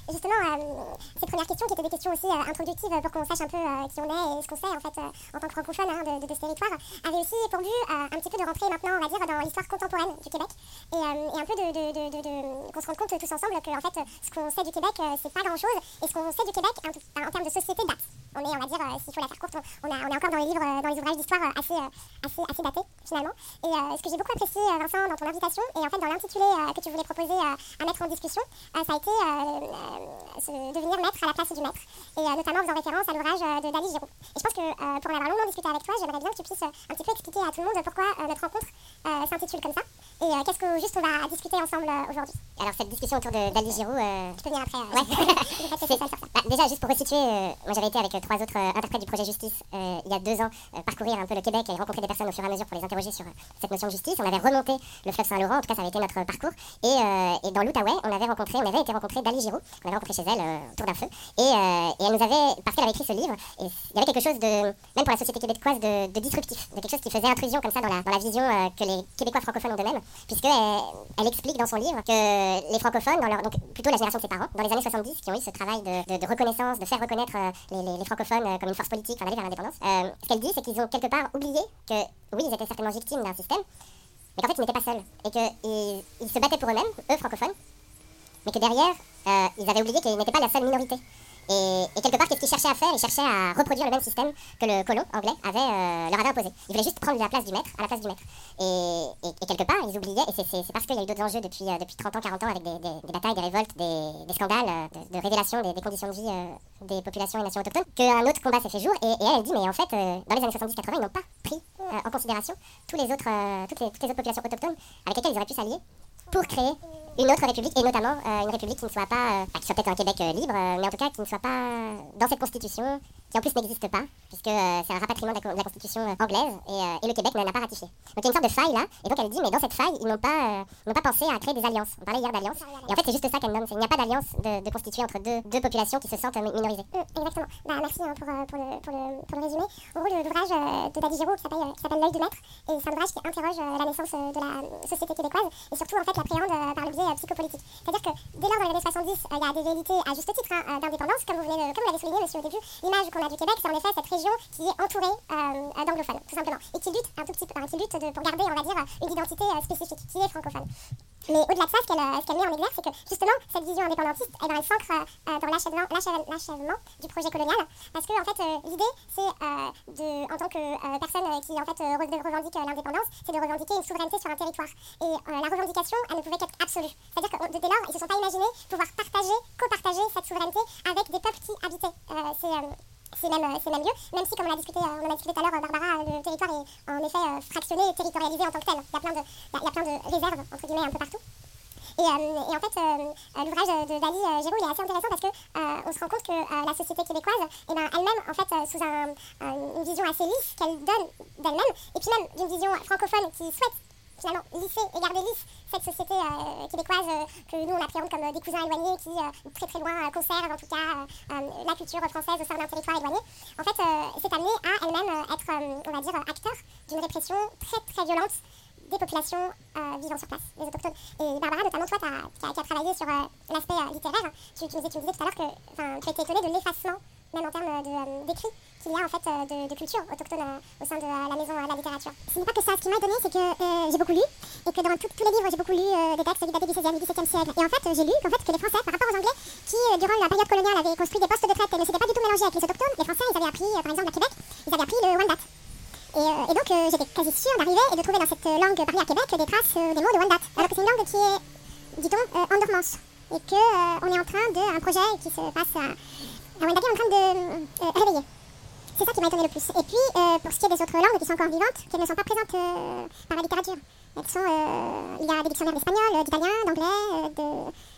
justement, euh, ces premières questions qui étaient des questions aussi euh, introductives pour qu'on sache un peu euh, qui on est et ce qu'on sait en fait euh, en tant que francophone hein, de, de, de ce territoire, avaient aussi pour but euh, un petit peu de rentrer maintenant, on va dire, dans l'histoire contemporaine du Québec et, euh, et un peu de, de, de, de, de qu'on se rende compte tous ensemble que en fait, ce qu'on sait du Québec, euh, c'est pas grand-chose et ce qu'on sait du Québec en, en termes de société date. On est, on va dire, euh, s'il faut la faire courte, on, a, on est encore dans les livres, euh, dans les ouvrages d'histoire euh, assez, euh, assez, assez datés finalement. Et euh, ce que j'ai beaucoup apprécié, euh, Vincent, dans ton invitation et en fait dans l'intitulé euh, que tu voulais proposer euh, à mettre en discussion, euh, ça a été euh, euh, se devenir maître à la place du maître. Et euh, notamment en faisant référence à l'ouvrage euh, de Dali Giroux. Et je pense que euh, pour en avoir longuement discuté avec toi, j'aimerais bien que tu puisses euh, un petit peu expliquer à tout le monde pourquoi euh, notre rencontre euh, s'intitule comme ça. Et euh, qu'est-ce que juste on va discuter ensemble euh, aujourd'hui. Alors cette discussion autour de Dali Giroux, euh... tu peux venir après. Euh, ouais. c'est, bah, déjà juste pour resituer, euh, moi j'avais été avec euh, trois autres euh, interprètes du projet Justice euh, il y a deux ans euh, parcourir un peu le Québec et rencontrer des personnes au fur et à mesure pour les interroger sur euh, cette notion de justice. On avait remonté le fleuve Saint-Laurent, en tout cas ça avait été notre parcours. Et, euh, et dans l'Outaouais, on avait rencontré, on avait été rencontrer Dali Giroux, on avait rencontré chez elle euh, autour d'un feu. Et, euh, et elle nous avait, parce qu'elle avait écrit ce livre, et il y avait quelque chose de, même pour la société québécoise, de, de disruptif, de quelque chose qui faisait intrusion comme ça dans la, dans la vision euh, que les Québécois francophones ont d'eux-mêmes, puisqu'elle elle explique dans son livre que les francophones, dans leur, donc plutôt la génération de ses parents, dans les années soixante-dix, qui ont eu ce travail de, de, de reconnaissance, de faire reconnaître euh, les, les, les francophones euh, comme une force politique, enfin d'aller vers l'indépendance, euh, ce qu'elle dit, c'est qu'ils ont quelque part oublié que, oui, ils étaient certainement victimes d'un système, mais qu'en fait, ils n'étaient pas seuls, et qu'ils ils se battaient pour eux-mêmes, eux francophones, mais que derrière, euh, ils avaient oublié qu'ils n'étaient pas la seule minorité. Et, et quelque part, qu'est-ce qu'ils cherchaient à faire? Ils cherchaient à reproduire le même système que le colon anglais avait, euh, leur avait imposé. Ils voulaient juste prendre la place du maître à la place du maître. Et, et, et quelque part, ils oubliaient, et c'est, c'est, c'est parce qu'il y a eu d'autres enjeux depuis, euh, depuis trente ans, quarante ans, avec des, des, des batailles, des révoltes, des, des scandales, euh, de, de révélation des, des conditions de vie euh, des populations et nations autochtones, qu'un autre combat s'est fait jour. Et, et elle, elle dit, mais en fait, euh, dans les années soixante-dix quatre-vingts, ils n'ont pas pris euh, en considération tous les autres, euh, toutes, les, toutes les autres populations autochtones avec lesquelles ils auraient pu s'allier pour créer une autre république, et notamment euh, une république qui ne soit pas, euh, enfin, qui soit peut-être un Québec euh, libre, euh, mais en tout cas qui ne soit pas dans cette constitution, qui en plus n'existe pas, puisque euh, c'est un rapatriement de la, de la constitution euh, anglaise, et, euh, et le Québec ne l'a pas ratifié. Donc il y a une sorte de faille là, et donc elle dit, mais dans cette faille, ils n'ont pas, euh, n'ont pas pensé à créer des alliances. On parlait hier d'alliances, et en fait c'est juste ça qu'elle nomme, c'est, il n'y a pas d'alliance de, de constituer entre deux, deux populations qui se sentent euh, minorisées. Mmh, exactement. Bah, merci hein, pour, euh, pour, le, pour, le, pour le résumé. En gros, l'ouvrage euh, de Dali Giroux qui s'appelle, euh, qui s'appelle L'œil du maître, et c'est un ouvrage qui interroge euh, la naissance euh, de la société québécoise, et surtout en fait l'appréhende euh, par le biais euh, psychopolitique. C'est-à-dire que dès lors dans les années soixante-dix, il euh, y a des velléités à juste titre hein, d'indépendance, comme vous, venez de, comme vous l'avez souligné monsieur au début, l'image qu'on a du Québec, c'est en effet cette région qui est entourée euh, d'anglophones, tout simplement, et qui lutte un tout petit peu, qui lutte de, pour garder, on va dire, une identité euh, spécifique, qui est francophone. Mais au-delà de ça, ce qu'elle, ce qu'elle met en exergue, c'est que justement, cette vision indépendantiste, eh ben, elle s'ancre euh, dans l'achèvement, l'achèvement, l'achèvement du projet colonial, parce que en fait, euh, l'idée, c'est euh, de, en tant que euh, personne qui en fait euh, revendique euh, l'indépendance, c'est de revendiquer une souveraineté sur un territoire. Et euh, la revendication, elle ne pouvait qu'être absolue. C'est-à-dire que dès lors, ils ne se sont pas imaginés pouvoir partager, copartager cette souveraineté avec des peuples qui habitaient euh, ces euh, C'est même, c'est même lieu, même si, comme on a discuté, on en a discuté tout à l'heure, Barbara, le territoire est en effet euh, fractionné et territorialisé en tant que tel. Il y a plein de, il y a plein de réserves, entre guillemets, un peu partout. Et, euh, et en fait, euh, l'ouvrage de Dali euh, Giroux, il est assez intéressant parce qu'on euh, se rend compte que euh, la société québécoise, eh ben, elle-même, en fait, euh, sous un, euh, une vision assez lisse qu'elle donne d'elle-même, et puis même d'une vision francophone qui souhaite finalement lisser et garder lisse cette société euh, québécoise euh, que nous on appréhende comme euh, des cousins éloignés qui euh, très très loin euh, conservent en tout cas euh, euh, la culture française au sein d'un territoire éloigné. En fait, euh, c'est amené à elle-même euh, être, euh, on va dire, acteur d'une répression très très violente des populations euh, vivant sur place, les autochtones. Et Barbara, notamment toi, qui as travaillé sur euh, l'aspect euh, littéraire, tu, tu, nous, tu nous disais tout à l'heure que tu étais étonnée de l'effacement, même en termes de, euh, d'écrit, qu'il y a en fait euh, de, de culture autochtone euh, au sein de euh, la maison de euh, la littérature. Ce n'est pas que ça, ce qui m'a étonnée, c'est que euh, j'ai beaucoup lu, et que dans tout, tous les livres, j'ai beaucoup lu euh, des textes qui datent du seizième et du dix-septième siècle. Et en fait, j'ai lu qu'en fait, que les Français, par rapport aux Anglais, qui euh, durant la période coloniale avaient construit des postes de traite et ne s'étaient pas du tout mélangés avec les autochtones, les Français, ils avaient appris, euh, par exemple à Québec, ils avaient appris le Wendat. Et, euh, et donc euh, j'étais quasi sûre d'arriver et de trouver dans cette langue parlée à Québec des traces euh, des mots de Wendat. Alors que c'est une langue qui est, dit-on, euh, en dormance. Et qu'on euh, est en train d'un projet qui se passe à, à Wendat, en train de euh, réveiller. C'est ça qui m'a étonné le plus. Et puis, euh, pour ce qui est des autres langues qui sont encore vivantes, qu'elles ne sont pas présentes euh, par la littérature. Elles sont, euh, il y a des dictionnaires d'espagnol, d'italien, d'anglais, euh, de...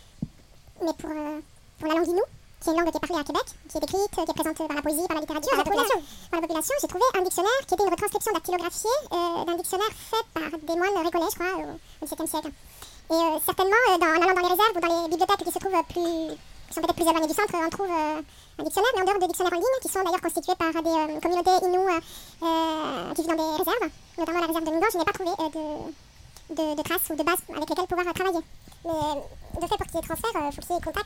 mais pour, euh, pour la langue inou, qui est une langue qui est parlée à Québec, qui est écrite, qui est présente par la poésie, par la littérature, par la population. Par la population, j'ai trouvé un dictionnaire qui était une retranscription dactylographiée euh, d'un dictionnaire fait par des moines récollets, je crois, au dix-septième siècle. Et euh, certainement, euh, dans, en allant dans les réserves ou dans les bibliothèques qui se trouvent plus, qui sont peut-être plus éloignées du centre, on trouve euh, un dictionnaire, mais en dehors de dictionnaires en ligne, qui sont d'ailleurs constitués par des euh, communautés inoues euh, euh, qui vivent dans des réserves, notamment la réserve de Mingan, je n'ai pas trouvé euh, de, de, de traces ou de bases avec lesquelles pouvoir euh, travailler. Mais de fait, pour qu'il y ait transfert, il euh, faut qu'il y ait contact.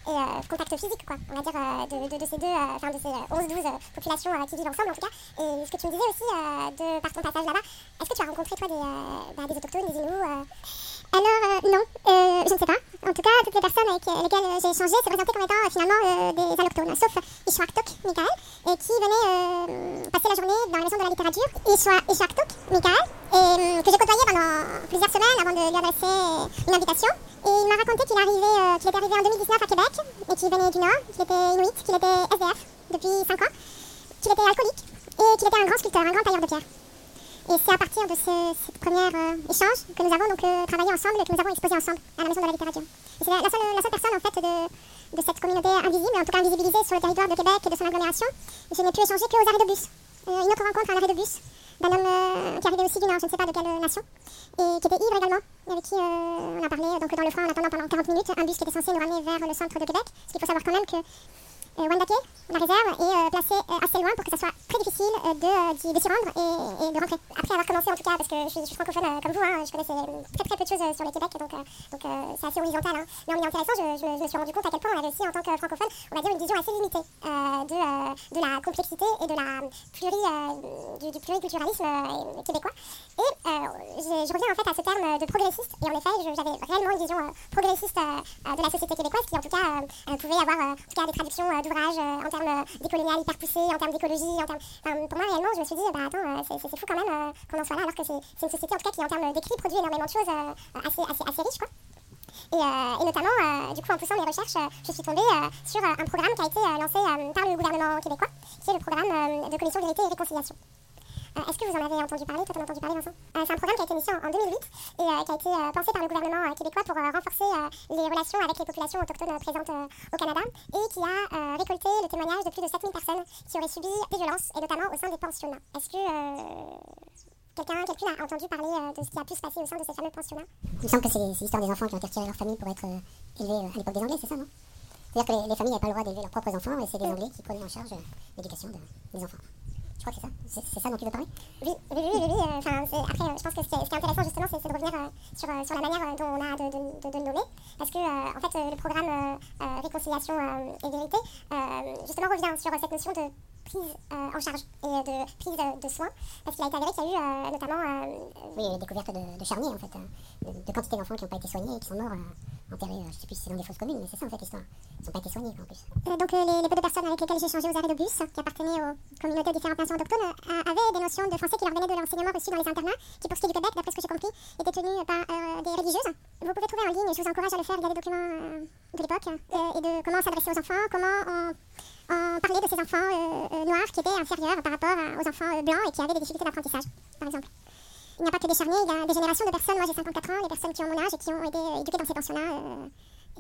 et euh, contact physique, quoi, on va dire, euh, de, de, de ces deux, enfin euh, de ces onze douze euh, populations euh, qui vivent ensemble en tout cas. Et ce que tu me disais aussi euh, de, par ton passage là-bas, est-ce que tu as rencontré toi des, euh, bah, des autochtones, des Inuits euh... Alors euh, non, euh, je ne sais pas. En tout cas, toutes les personnes avec lesquelles j'ai échangé se présentaient comme étant euh, finalement euh, des allochtones, sauf Ishwaktuk Michael, et qui venait euh, passer la journée dans la maison de la littérature. Ishwa, Ishwaktuk Michael, et euh, que j'ai côtoyé pendant plusieurs semaines avant de lui adresser une invitation. Et il m'a raconté qu'il arrivait, euh, qu'il était arrivé en deux mille dix-neuf à Québec, et qu'il venait du Nord, qu'il était Inuit, qu'il était S D F depuis cinq ans, qu'il était alcoolique, et qu'il était un grand sculpteur, un grand tailleur de pierre. Et c'est à partir de ce, ce premier euh, échange que nous avons donc euh, travaillé ensemble, que nous avons exposé ensemble à la Maison de la Littérature. Et c'est la, la, seule, la seule personne en fait de, de cette communauté invisible, en tout cas invisibilisée sur le territoire de Québec et de son agglomération. Je n'ai pu échanger qu'aux arrêts de bus. Euh, une autre rencontre à l'arrêt de bus d'un homme euh, qui arrivait aussi du Nord, je ne sais pas de quelle nation, et qui était ivre également, avec qui euh, on a parlé donc dans le frein en attendant pendant quarante minutes un bus qui était censé nous ramener vers le centre de Québec. Parce qu'il faut savoir quand même que Euh, Wendake, la réserve, est euh, placée euh, assez loin pour que ça soit très difficile euh, de, euh, de s'y rendre et, et de rentrer. Après avoir commencé en tout cas, parce que je suis, je suis francophone euh, comme vous, hein, je connaissais très très peu de choses euh, sur le Québec, donc, euh, donc euh, c'est assez horizontal. Hein. Mais en m'y intéressant, je, je, je me suis rendu compte à quel point on avait aussi en tant que francophone, on va dire une vision assez limitée euh, de, euh, de la complexité et de la pluri, euh, du, du pluriculturalisme euh, québécois. Et euh, je, je reviens en fait à ce terme de progressiste, et en effet, je, j'avais réellement une vision euh, progressiste euh, de la société québécoise qui en tout cas euh, pouvait avoir euh, en tout cas des traductions euh, d'ouvrages euh, en termes décolonial hyper poussé, en termes d'écologie, en termes... Enfin, pour moi réellement je me suis dit bah attends euh, c'est, c'est, c'est fou quand même euh, qu'on en soit là alors que c'est, c'est une société en tout cas qui en termes d'écrit produit énormément de choses euh, assez, assez, assez riches quoi. Et, euh, et notamment euh, du coup en poussant mes recherches euh, je suis tombée euh, sur euh, un programme qui a été euh, lancé euh, par le gouvernement québécois qui est le programme euh, de commission vérité et réconciliation. Euh, est-ce que vous en avez entendu parler? Toi, t'en as entendu parler, Vincent? euh, C'est un programme qui a été initié en, en deux mille huit et euh, qui a été euh, pensé par le gouvernement euh, québécois pour euh, renforcer euh, les relations avec les populations autochtones euh, présentes euh, au Canada et qui a euh, récolté le témoignage de plus de sept mille personnes qui auraient subi des violences et notamment au sein des pensionnats. Est-ce que euh, quelqu'un, quelqu'un a entendu parler euh, de ce qui a pu se passer au sein de ces fameux pensionnats? Il me semble que c'est, c'est l'histoire des enfants qui ont été retirés de leur famille pour être euh, élevés euh, à l'époque des Anglais, c'est ça, non? C'est-à-dire que les, les familles n'avaient pas le droit d'élever leurs propres enfants et c'est les Anglais qui prenaient en charge euh, l'éducation de, des enfants. Je crois que c'est ça. C'est, c'est ça dont tu veux parler? Oui, oui, oui, oui. oui euh, après, euh, je pense que ce qui est, ce qui est intéressant justement, c'est, c'est de revenir euh, sur, euh, sur la manière euh, dont on a de, de, de, de le nommer. Parce que, euh, en fait, euh, le programme euh, euh, Réconciliation euh, et Vérité, euh, justement, revient sur cette notion de prise euh, en charge et de prise de, de soins. Parce qu'il a été avéré qu'il y a eu euh, notamment... Euh, oui, il y a eu des découvertes de, de charniers, en fait. Euh, de, de quantité d'enfants qui n'ont pas été soignés et qui sont morts euh, enterrés, euh, je ne sais plus si c'est dans des fosses communes, mais c'est ça, en fait, l'histoire. Ils n'ont pas été soignés, en plus. Euh, donc, euh, les, les peu de personnes avec lesquelles j'ai échangé aux arrêts de bus, qui appartenaient aux communautés de différentes nations autochtones, euh, avaient des notions de français qui leur venaient de l'enseignement reçu dans les internats, qui, pour ce qui est du Québec, d'après ce que j'ai compris, étaient tenus par euh, des religieuses. Vous pouvez trouver en ligne, et je vous encourage à le faire via des documents euh, de l'époque, euh, et de comment s'adresser aux enfants, comment on, on parlait de ces enfants euh, euh, noirs qui étaient inférieurs par rapport à, aux enfants euh, blancs et qui avaient des difficultés d'apprentissage, par exemple. Il n'y a pas que des charniers, il y a des générations de personnes, moi j'ai cinquante-quatre ans, des personnes qui ont mon âge et qui ont été euh, éduquées dans ces pensionnats euh,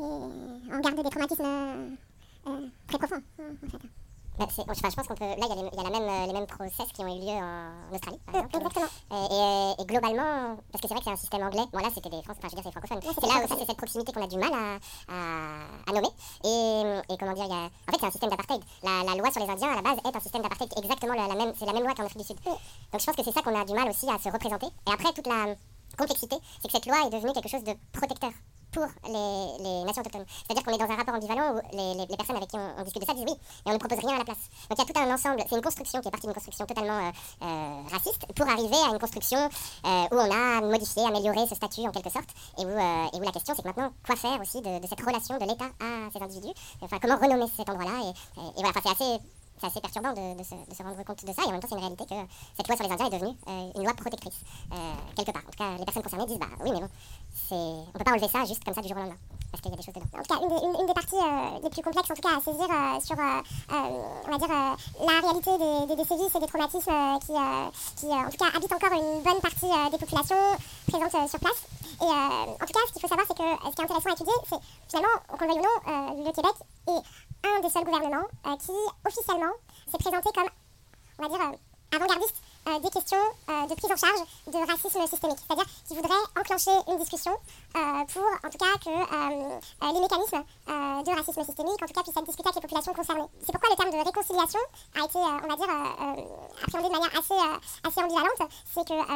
et on garde des traumatismes euh, euh, très profonds, en fait. Bah, c'est, enfin, je pense qu'on peut. Là, il y a, les, y a la même, euh, les mêmes process qui ont eu lieu en, en Australie, par exemple. Euh, exactement. Et, et, et globalement, parce que c'est vrai que c'est un système anglais. Bon, là, c'était des Français, enfin, je veux dire, c'est francophones. Ouais, c'est c'est là francophone. aussi, c'est cette proximité qu'on a du mal à, à, à nommer. Et, et comment dire, y a, en fait, c'est un système d'apartheid. La, la loi sur les Indiens, à la base, est un système d'apartheid. Exactement la, la même, c'est la même loi qu'en Afrique du Sud. Ouais. Donc, je pense que c'est ça qu'on a du mal aussi à se représenter. Et après, toute la complexité, c'est que cette loi est devenue quelque chose de protecteur pour les, les nations autochtones. C'est-à-dire qu'on est dans un rapport ambivalent où les, les, les personnes avec qui on, on discute de ça disent oui, et on ne propose rien à la place. Donc il y a tout un ensemble, c'est une construction qui est partie d'une construction totalement euh, euh, raciste pour arriver à une construction euh, où on a modifié, amélioré ce statut en quelque sorte, et où, euh, et où la question c'est que maintenant, quoi faire aussi de, de cette relation de l'État à ces individus, enfin comment renommer cet endroit-là, et, et, et voilà, enfin, c'est assez... C'est assez perturbant de, de, se, de se rendre compte de ça, et en même temps c'est une réalité que cette loi sur les Indiens est devenue euh, une loi protectrice, euh, quelque part. En tout cas, les personnes concernées disent, bah oui mais bon, c'est... on peut pas enlever ça juste comme ça du jour au lendemain, parce qu'il y a des choses dedans. En tout cas, une des, une, une des parties euh, les plus complexes en tout cas à saisir euh, sur, euh, euh, on va dire, euh, la réalité des, des, des sévices et des traumatismes euh, qui, euh, qui euh, en tout cas, habitent encore une bonne partie euh, des populations présentes euh, sur place. Et euh, en tout cas, ce qu'il faut savoir, c'est que euh, ce qui est intéressant à étudier, c'est finalement, qu'on le veuille ou non, euh, le Québec est un des seuls gouvernements euh, qui, officiellement, s'est présenté comme, on va dire, euh, avant-gardiste euh, des questions euh, de prise en charge de racisme systémique. C'est-à-dire qu'il voudrait enclencher une discussion euh, pour, en tout cas, que euh, euh, les mécanismes euh, de racisme systémique, en tout cas, puissent être discutés avec les populations concernées. C'est pourquoi le terme de réconciliation a été, euh, on va dire, euh, euh, appréhendé de manière assez, euh, assez ambivalente. C'est que euh, les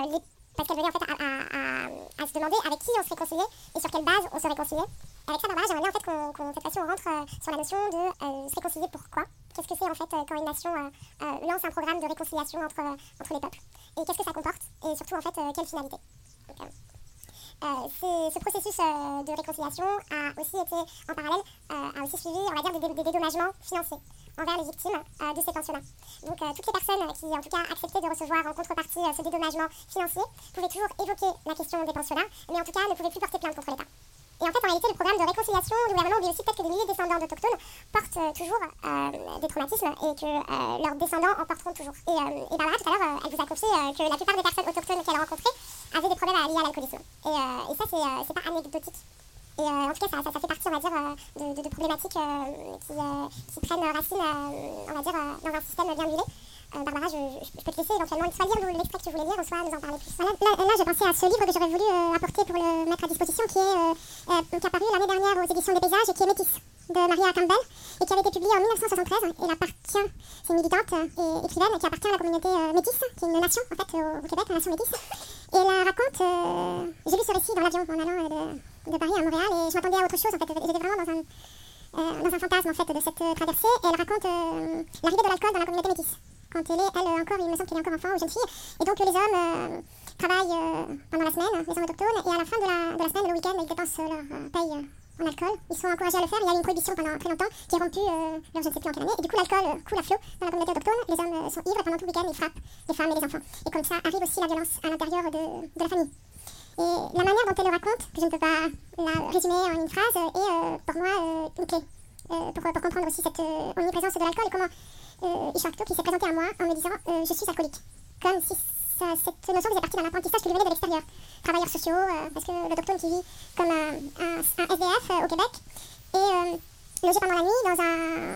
parce qu'elle venait en fait à, à, à, à se demander avec qui on se réconciliait et sur quelle base on se réconciliait. Avec ça, Barbara, j'aimerais bien en fait qu'on, qu'on cette fois-ci on rentre euh, sur la notion de euh, se réconcilier pourquoi. Qu'est-ce que c'est en fait euh, quand une nation euh, euh, lance un programme de réconciliation entre, euh, entre les peuples et qu'est-ce que ça comporte et surtout en fait euh, quelle finalité. Donc, euh, Euh, ce processus euh, de réconciliation a aussi été, en parallèle, euh, a aussi suivi, on va dire, des, des dédommagements financiers envers les victimes euh, de ces pensionnats. Donc, euh, toutes les personnes qui, en tout cas, acceptaient de recevoir en contrepartie euh, ce dédommagement financier pouvaient toujours évoquer la question des pensionnats, mais en tout cas, ne pouvaient plus porter plainte contre l'État. Et en fait, en réalité, le programme de réconciliation du gouvernement oublie aussi peut-être que des milliers de descendants d'Autochtones portent euh, toujours euh, des traumatismes et que euh, leurs descendants en porteront toujours. Et, euh, et Barbara, tout à l'heure, euh, elle vous a confié euh, que la plupart des personnes autochtones qu'elle a rencontrées avaient des problèmes liés à l'alcoolisme. Et, euh, et ça, c'est, euh, c'est pas anecdotique. Et euh, en tout cas, ça, ça, ça fait partie, on va dire, euh, de, de, de problématiques euh, qui, euh, qui prennent racine, euh, on va dire, euh, dans un système bien huilé. Euh, Barbara, je, je, je peux te laisser éventuellement soit lire l'extrait que tu voulais lire, ou soit nous en parler plus. Voilà, là, là, j'ai pensé à ce livre que j'aurais voulu euh, apporter pour le mettre à disposition, qui est euh, euh, qui est apparu l'année dernière aux éditions des Paysages et qui est Métis, de Maria Campbell, et qui avait été publié en mille neuf cent soixante-treize. Elle appartient, c'est une militante et écrivaine qui appartient à la communauté euh, métisse, qui est une nation en fait au, au Québec, une nation métisse. Et elle raconte, euh, j'ai lu ce récit dans l'avion en allant euh, de, de Paris à Montréal, et je m'attendais à autre chose en fait. J'étais vraiment dans un, euh, dans un fantasme en fait de cette euh, traversée. Et elle raconte euh, l'arrivée de l'alcool dans la communauté métisse. Quand elle est, elle encore, il me semble qu'elle est encore enfant ou jeune fille. Et donc les hommes euh, travaillent euh, pendant la semaine, les hommes autochtones, et à la fin de la, de la semaine, le week-end, ils dépensent leur euh, paye euh, en alcool. Ils sont encouragés à le faire. Il y a eu une prohibition pendant très longtemps qui est rompue, euh, vers je ne sais plus en quelle année. Et du coup, l'alcool euh, coule à flot dans la communauté autochtone. Les hommes euh, sont ivres et pendant tout le week-end, ils frappent les femmes et les enfants. Et comme ça arrive aussi la violence à l'intérieur de, de la famille. Et la manière dont elle le raconte, que je ne peux pas la résumer en une phrase, est euh, pour moi euh, une clé. Euh, pour, pour comprendre aussi cette euh, omniprésence de l'alcool et comment euh, Ishakto qui s'est présenté à moi en me disant euh, je suis alcoolique. Comme si ça, cette notion faisait partie d'un apprentissage qui lui venait de l'extérieur. Travailleurs sociaux, euh, parce que l'autochtone qui vit comme un, un, un S D F euh, au Québec est euh, logé pendant la nuit dans un...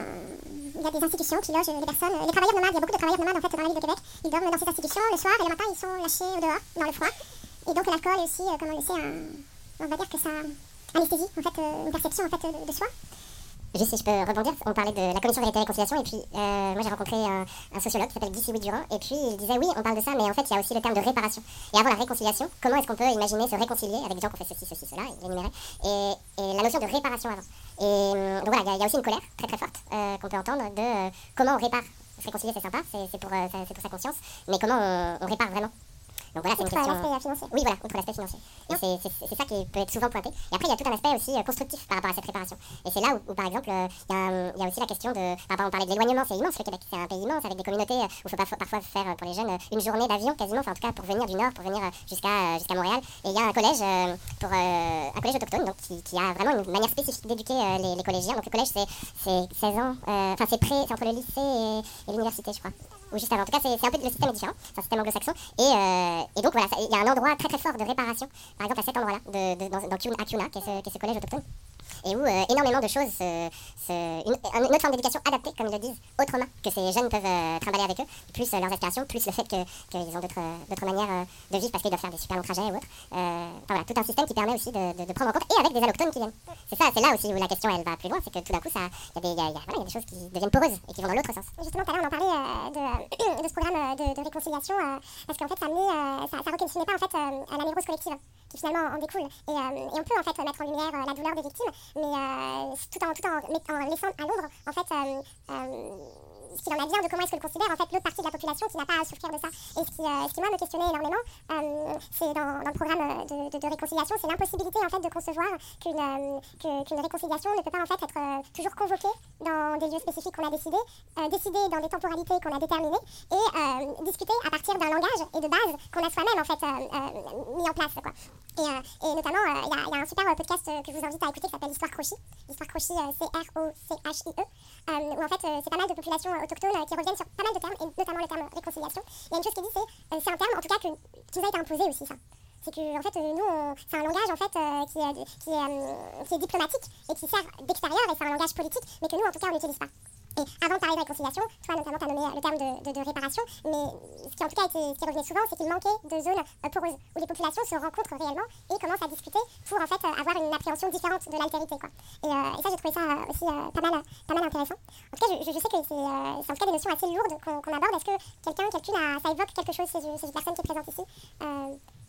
Il y a des institutions qui logent les personnes. Les travailleurs nomades, il y a beaucoup de travailleurs nomades en fait dans la ville de Québec. Ils dorment dans ces institutions le soir et le matin ils sont lâchés au dehors, dans le froid. Et donc l'alcool est aussi, euh, comme on le sait, un, on va dire que ça anesthésie en fait, euh, une perception en fait, de, de soi. Juste si je peux rebondir, on parlait de la commission vérité et réconciliation, et puis euh, moi j'ai rencontré un, un sociologue qui s'appelle Guy Siwi-Durand, et puis il disait oui, on parle de ça, mais en fait il y a aussi le terme de réparation. Et avant la réconciliation, comment est-ce qu'on peut imaginer se réconcilier avec des gens qui ont fait ceci, ceci, cela, il énumérait, et, et la notion de réparation avant. Et donc voilà, il y, y a aussi une colère très très forte euh, qu'on peut entendre de euh, comment on répare. Se réconcilier c'est sympa, c'est, c'est, pour, euh, c'est pour sa conscience, mais comment on, on répare vraiment. Donc voilà, c'est une question. L'aspect financier. Oui, voilà, outre l'aspect financier. Et c'est, c'est, c'est ça qui peut être souvent pointé. Et après, il y a tout un aspect aussi euh, constructif par rapport à cette réparation. Et c'est là où, où par exemple, il euh, y, y a aussi la question de. Par exemple, on parlait de l'éloignement, c'est immense le Québec. C'est un pays immense avec des communautés euh, où il faut pas, parfois faire euh, pour les jeunes euh, une journée d'avion quasiment, enfin en tout cas pour venir du nord, pour venir euh, jusqu'à, euh, jusqu'à Montréal. Et il y a un collège, euh, pour, euh, un collège autochtone donc, qui, qui a vraiment une manière spécifique d'éduquer euh, les, les collégiens. Donc le collège, c'est, c'est seize ans, enfin euh, c'est, pré, c'est entre le lycée et, et l'université, je crois. Ou juste avant. En tout cas, c'est, c'est un peu le système est différent, c'est un système anglo-saxon. Et, euh, et donc voilà, il y a un endroit très très fort de réparation, par exemple à cet endroit-là, de, de, dans, dans Kiuna, à Kiuna, qui est ce, qui est ce collège autochtone. Et où euh, énormément de choses, se, se, une, une autre forme d'éducation adaptée, comme ils le disent, autrement, que ces jeunes peuvent euh, trimballer avec eux, plus euh, leurs aspirations, plus le fait que, qu'ils ont d'autres, d'autres manières euh, de vivre parce qu'ils doivent faire des super longs trajets ou autres. Euh, enfin voilà, tout un système qui permet aussi de, de, de prendre en compte, et avec des allochtones qui viennent. C'est ça, c'est là aussi où la question elle va plus loin, c'est que tout d'un coup, il y, y, y, y a des choses qui deviennent poreuses et qui vont dans l'autre sens. Justement, tout à l'heure, on en parlait euh, de, de ce programme de, de réconciliation, euh, parce qu'en fait, ça amenait, euh, ça, ça requestionnait pas en fait euh, à la névrose collective, qui finalement en découle. Et, euh, et on peut en fait mettre en lumière euh, la douleur des victimes, mais euh, tout en, tout en, en laissant à l'ombre en fait euh, euh, ce qu'il en advient de comment est-ce que le considère en fait l'autre partie de la population qui n'a pas à souffrir de ça. Et ce qui, euh, ce qui moi me questionnait énormément, euh, c'est dans, dans le programme de, de, de réconciliation, c'est l'impossibilité en fait de concevoir qu'une, euh, que, qu'une réconciliation ne peut pas en fait être euh, toujours convoquée dans des lieux spécifiques qu'on a décidés, euh, décidée dans des temporalités qu'on a déterminées et euh, discutée à partir d'un langage et de base qu'on a soi-même en fait euh, euh, mis en place quoi. Et, euh, et notamment, il euh, y, y a un super podcast euh, que je vous invite à écouter qui s'appelle L'Histoire Crochy. L'Histoire Crochy, euh, C R O C H I E, euh, où en fait euh, c'est pas mal de populations euh, autochtones euh, qui reviennent sur pas mal de termes, et notamment le terme réconciliation. Il y a une chose qui dit, c'est euh, c'est un terme en tout cas que, qui nous a été imposé aussi ça. C'est que en fait, euh, nous, on, c'est un langage en fait euh, qui, est, qui, est, euh, qui est diplomatique et qui sert d'extérieur et c'est un langage politique, mais que nous, en tout cas, on n'utilise pas. Et avant de parler de réconciliation, toi notamment tu as nommé le terme de, de, de réparation, mais ce qui en tout cas était, ce qui revenait souvent, c'est qu'il manquait de zones euh, poreuses, où les populations se rencontrent réellement et commencent à discuter pour en fait euh, avoir une appréhension différente de l'altérité quoi. Et, euh, et ça j'ai trouvé ça euh, aussi euh, pas, mal, pas mal intéressant. En tout cas je, je, je sais que c'est, euh, c'est en tout cas des notions assez lourdes qu'on, qu'on aborde. Est-ce que quelqu'un, quelqu'une a, ça évoque quelque chose chez, chez une personne qui est présente ici euh, Est-ce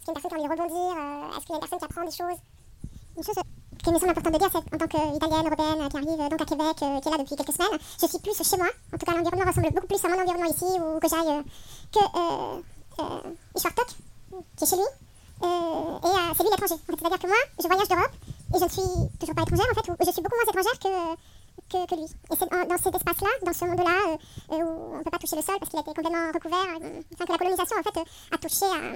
qu'il y a une personne qui a envie de rebondir, euh, est-ce qu'il y a une personne qui apprend des choses. Une chose qui me semble importante de dire, c'est en tant qu'Italienne, européenne, euh, qui arrive euh, donc à Québec, euh, qui est là depuis quelques semaines, je suis plus chez moi. En tout cas, l'environnement ressemble beaucoup plus à mon environnement ici, ou que j'aille, euh, que euh, euh, Ishwartok, qui est chez lui. Euh, et euh, c'est lui l'étranger. En fait, c'est-à-dire que moi, je voyage d'Europe, et je ne suis toujours pas étrangère, en fait, ou je suis beaucoup moins étrangère que... Que, que lui. Et c'est dans cet espace-là, dans ce monde-là, euh, euh, où on ne peut pas toucher le sol parce qu'il a été complètement recouvert, euh, enfin que la colonisation en fait euh, a touché, à,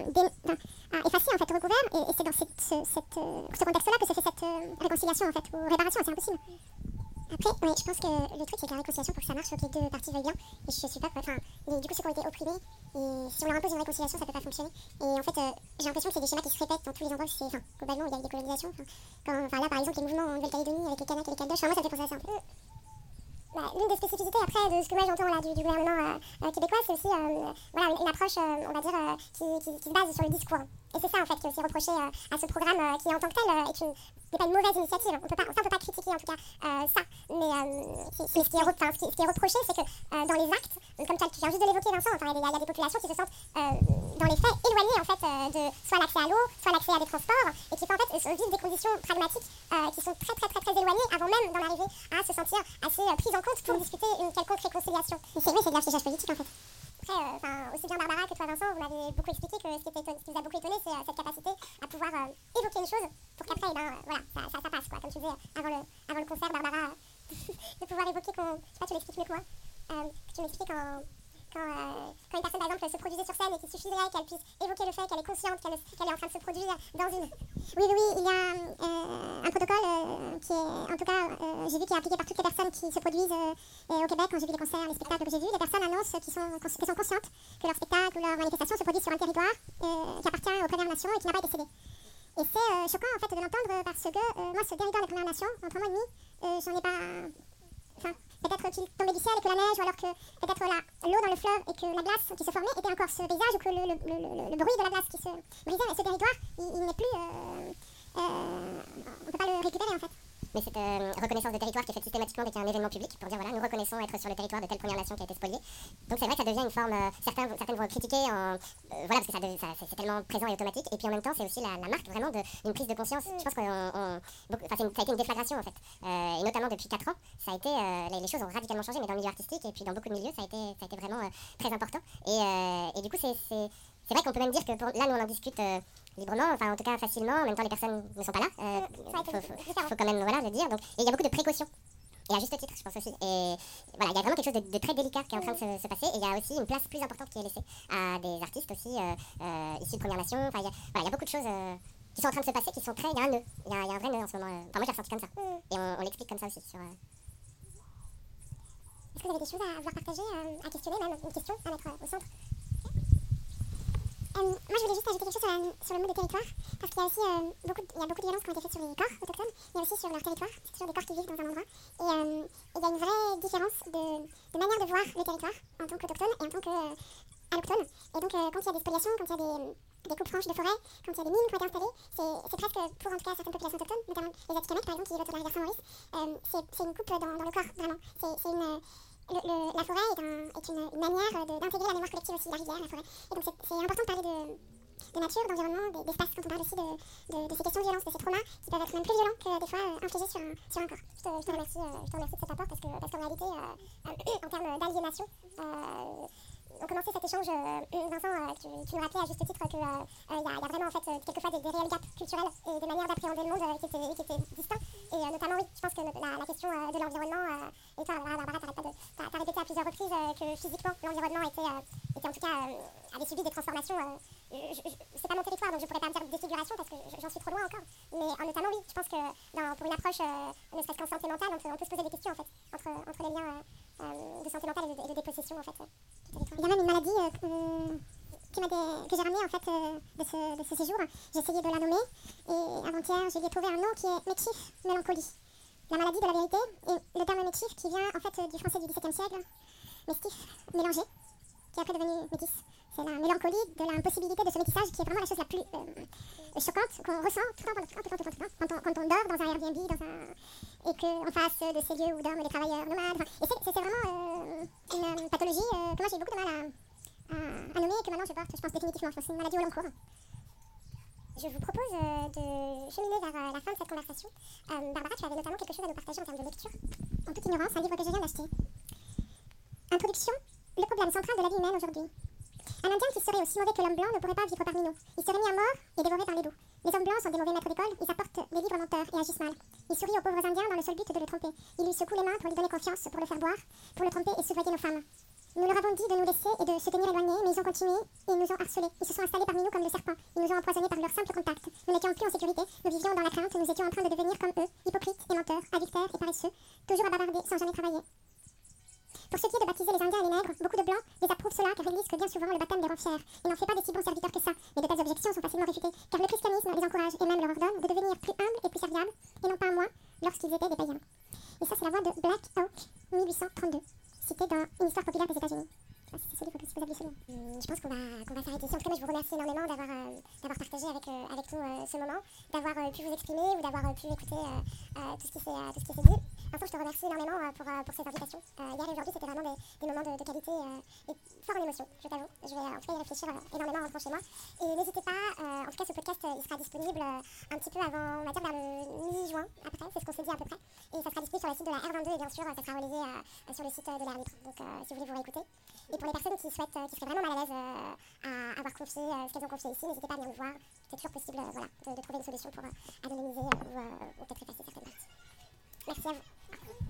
à effacer en fait, recouvert, et, et c'est dans cette, ce, cette, euh, ce contexte-là que se fait cette euh, réconciliation en fait, ou réparation, c'est impossible. Après, oui, je pense que le truc c'est que la réconciliation, pour que ça marche, il faut que les deux parties veuillent bien, et je suis pas, enfin, du coup ceux qui ont été opprimés, et si on leur impose une réconciliation, ça peut pas fonctionner. Et en fait, euh, j'ai l'impression que c'est des schémas qui se répètent dans tous les endroits, c'est, enfin, globalement, il y a eu des colonisations, enfin, quand, enfin là par exemple, les mouvements en Nouvelle-Calédonie avec les Kanaks et les Caldoches, moi ça me fait penser à ça un peu. Bah, l'une des spécificités après de ce que moi j'entends là du, du gouvernement euh, euh, québécois, c'est aussi euh, voilà, une, une approche, euh, on va dire, euh, qui, qui, qui se base sur le discours. Et c'est ça en fait qui est aussi reproché euh, à ce programme euh, qui en tant que tel euh, est une, n'est pas une mauvaise initiative. On peut pas, ça on peut pas critiquer en tout cas euh, ça. Mais, euh, c'est, c'est ce, qui est re, ce, qui, ce qui est reproché, c'est que euh, dans les actes, comme tu viens juste de l'évoquer Vincent, enfin, il y, y a des populations qui se sentent euh, dans les faits éloignées en fait euh, de soit l'accès à l'eau, soit l'accès à des transports, et qui en fait euh, vivent des conditions pragmatiques euh, qui sont très très très très éloignées avant même d'en arriver à se sentir assez euh, prises en compte pour discuter une quelconque réconciliation. Et c'est vrai, c'est de l'affichage politique en fait. Après, euh, aussi bien Barbara que toi Vincent, vous m'avez beaucoup expliqué que ce qui, était, ce qui vous a beaucoup étonné, c'est euh, cette capacité à pouvoir euh, évoquer une chose pour qu'après, eh ben, euh, voilà, ça, ça, ça passe quoi. Comme tu disais avant le, avant le concert, Barbara, de pouvoir évoquer qu'on, je sais pas, tu l'expliques mieux que moi, euh, que tu m'expliques quand, quand, euh, quand une personne par exemple se produisait sur scène et qu'il suffirait qu'elle puisse évoquer le fait qu'elle est consciente qu'elle, qu'elle est en train de se produire dans une... Oui, oui, oui, il y a euh, un protocole euh, qui est, en tout cas, euh, j'ai vu qui est appliqué par toutes les personnes qui se produisent euh, au Québec. Quand j'ai vu les concerts, les spectacles que j'ai vus, les personnes annoncent qu'ils sont, qu'ils sont conscientes que leur spectacle ou leur manifestation se produit sur un territoire euh, qui appartient aux Premières Nations et qui n'a pas été cédé. Et c'est euh, choquant en fait de l'entendre parce que euh, moi, ce territoire des Premières Nations, en trois mois et demi, euh, j'en ai pas... Enfin, peut-être qu'il tombait du ciel et que la neige, ou alors que peut-être la, l'eau dans le fleuve et que la glace qui se formait était encore ce paysage, ou que le, le, le, le bruit de la glace qui se brisait. Mais ce territoire, il, il n'est plus... Euh, euh, on ne peut pas le récupérer en fait. Mais cette euh, reconnaissance de territoire qui est faite systématiquement dès qu'il y a un événement public, pour dire voilà, nous reconnaissons être sur le territoire de telle Première Nation qui a été spoliée. Donc c'est vrai que ça devient une forme, euh, certains, certaines vont critiquer, en, euh, voilà, parce que ça, ça, c'est, c'est tellement présent et automatique, et puis en même temps c'est aussi la, la marque vraiment de, d'une prise de conscience. Mm. Je pense que ça a été une déflagration en fait, euh, et notamment depuis quatre ans, ça a été, euh, les, les choses ont radicalement changé, mais dans le milieu artistique et puis dans beaucoup de milieux, ça a été, ça a été vraiment euh, très important. Et, euh, et du coup c'est, c'est, c'est vrai qu'on peut même dire que pour, là nous on en discute euh, librement, enfin en tout cas facilement, en même temps les personnes ne sont pas là, euh, il faut, faut, faut quand même voilà, le dire, donc, et il y a beaucoup de précautions. Et à juste titre, je pense aussi. Et voilà, il y a vraiment quelque chose de, de très délicat qui est en train de se, se passer. Et il y a aussi une place plus importante qui est laissée à des artistes aussi, euh, euh, issus de Première Nation. Enfin, il y a, voilà, il y a beaucoup de choses euh, qui sont en train de se passer, qui sont très... Il y a un nœud. Il y a, il y a un vrai nœud en ce moment. Euh, enfin, moi, j'ai ressenti comme ça. Et on, on l'explique comme ça aussi. Sur, euh... Est-ce que vous avez des choses à vouloir partager, euh, à questionner, même une question à mettre euh, au centre? Euh, moi, je voulais juste ajouter quelque chose sur, la, sur le mot de territoire, parce qu'il y a aussi euh, beaucoup, de, il y a beaucoup de violences qui ont été faites sur les corps autochtones, mais aussi sur leur territoire. C'est toujours des corps qui vivent dans un endroit. Et euh, il y a une vraie différence de, de manière de voir le territoire en tant qu'autochtone et en tant qu'allochtone. Euh, et donc, euh, quand il y a des spoliations, quand il y a des, des coupes franches de forêt, quand il y a des mines qui ont été installées, c'est, c'est presque, pour en tout cas certaines populations autochtones, notamment les Atikamekw par exemple, qui vivent autour de la rivière Saint-Maurice, euh, c'est, c'est une coupe dans, dans le corps, vraiment. C'est, c'est une... Le, le, la forêt est, un, est une, une manière de, d'intégrer la mémoire collective aussi, la rivière, la forêt. Et donc c'est, c'est important de parler de, de nature, d'environnement, d'espace, quand on parle aussi de, de, de ces questions de violence, de ces traumas qui peuvent être même plus violents que des fois euh, infligés sur un, sur un corps. Je te, je te remercie, euh, je te remercie de cet apport parce, que, parce qu'en réalité, euh, euh, en termes d'aliénation, euh, on commençait cet échange, euh, Vincent, euh, tu, tu nous rappelais à juste titre qu'il euh, euh, y, y a vraiment en fait quelquefois des, des réels gaps culturels et des manières d'appréhender le monde euh, qui, étaient, qui étaient distincts. Et euh, notamment, oui, je pense que la, la question euh, de l'environnement, euh, et toi, Barbara, t'arrêtes pas de, t'as, t'as répété à plusieurs reprises euh, que physiquement, l'environnement était, euh, était en tout cas, euh, avait subi des transformations. Euh, je, je, c'est pas mon territoire, donc je pourrais pas me dire défiguration parce que j'en suis trop loin encore. Mais euh, notamment, oui, je pense que dans, pour une approche, euh, ne serait-ce qu'en santé mentale, on peut, on peut se poser des questions en fait, entre, entre les liens euh, euh, de santé mentale et de, et de dépossession en fait. Euh, Il y a même une maladie euh, euh, qui m'a dé... que j'ai ramenée en fait euh, de, ce, de ce séjour. J'ai essayé de la nommer et avant-hier je lui ai trouvé un nom qui est métif mélancolie. La maladie de la vérité, et le terme métif qui vient en fait du français du dix-septième siècle, mestif, mélangé, qui est après devenu métis. C'est la mélancolie de l'impossibilité de ce métissage qui est vraiment la chose la plus euh, choquante qu'on ressent tout le temps, tout le temps, tout le temps, tout le temps, quand on, quand on dort dans un Airbnb, dans un... et qu'en face de ces lieux où dorment les travailleurs nomades. Enfin, et c'est, c'est, c'est vraiment euh, une pathologie euh, que moi j'ai eu beaucoup de mal à, à, à nommer et que maintenant je porte, je pense définitivement. Je pense que c'est une maladie au long cours. je vous propose euh, de cheminer vers euh, la fin de cette conversation. Euh, Barbara, tu avais notamment quelque chose à nous partager en termes de lecture. En toute ignorance, un livre que je viens d'acheter. Introduction, le problème central de la vie humaine aujourd'hui. Un Indien qui serait aussi mauvais que l'homme blanc ne pourrait pas vivre parmi nous. Il serait mis à mort et dévoré par les loups. Les hommes blancs sont des mauvais maîtres d'école, ils apportent des livres menteurs et agissent mal. Ils sourient aux pauvres Indiens dans le seul but de le tromper. Ils lui secouent les mains pour lui donner confiance, pour le faire boire, pour le tromper et soudoyer nos femmes. Nous leur avons dit de nous laisser et de se tenir éloignés, mais ils ont continué et ils nous ont harcelés. Ils se sont installés parmi nous comme le serpent. Ils nous ont empoisonnés par leur simple contact. Nous n'étions plus en sécurité, nous vivions dans la crainte, nous étions en train de devenir comme eux, hypocrites et menteurs, adultères et paresseux, toujours à bavarder sans jamais travailler. Pour ce qui est de baptiser les Indiens et les nègres, beaucoup de blancs désapprouvent cela car ils disent que bien souvent le baptême les rend fiers. Il n'en fait pas des si bons serviteurs que ça, mais de telles objections sont facilement réfutées car le christianisme les encourage et même leur ordonne de devenir plus humbles et plus serviables, et non pas moins lorsqu'ils étaient des païens. Et ça c'est la voix de Black Hawk, mille huit cent trente-deux, citée dans Une histoire populaire des États-Unis. Ah, c'est ce livre que vous avez lu. Hum, je pense qu'on va, qu'on va s'arrêter ici. En tout cas, moi, je vous remercie énormément d'avoir, euh, d'avoir partagé avec, euh, avec nous euh, ce moment, d'avoir euh, pu vous exprimer ou d'avoir euh, pu écouter euh, euh, tout ce qui s'est, euh, tout ce qui s'est dit. Enfin, je te remercie énormément euh, pour, euh, pour ces invitations. Euh, hier et aujourd'hui, c'était vraiment des, des moments de, de qualité euh, et fort en émotion, je t'avoue. Je vais euh, en tout cas y réfléchir euh, énormément en rentrant chez moi. Et n'hésitez pas, euh, en tout cas, ce podcast, euh, il sera disponible euh, un petit peu avant, on va dire vers le mi-juin, après, c'est ce qu'on s'est dit à peu près. Et ça sera disponible sur le site de la R vingt-deux et bien sûr, euh, ça sera relayé euh, sur le site euh, de l'Air Libre. Donc, euh, si vous voulez vous réécouter. Et pour les personnes qui souhaitent, euh, qui seraient vraiment mal à l'aise euh, à avoir confié euh, ce qu'elles ont confié ici, n'hésitez pas à venir nous voir. C'est toujours possible euh, voilà, de, de trouver une solution pour euh, anonymiser euh, ou, euh, ou peut-être effacer certaines parties. Merci à vous.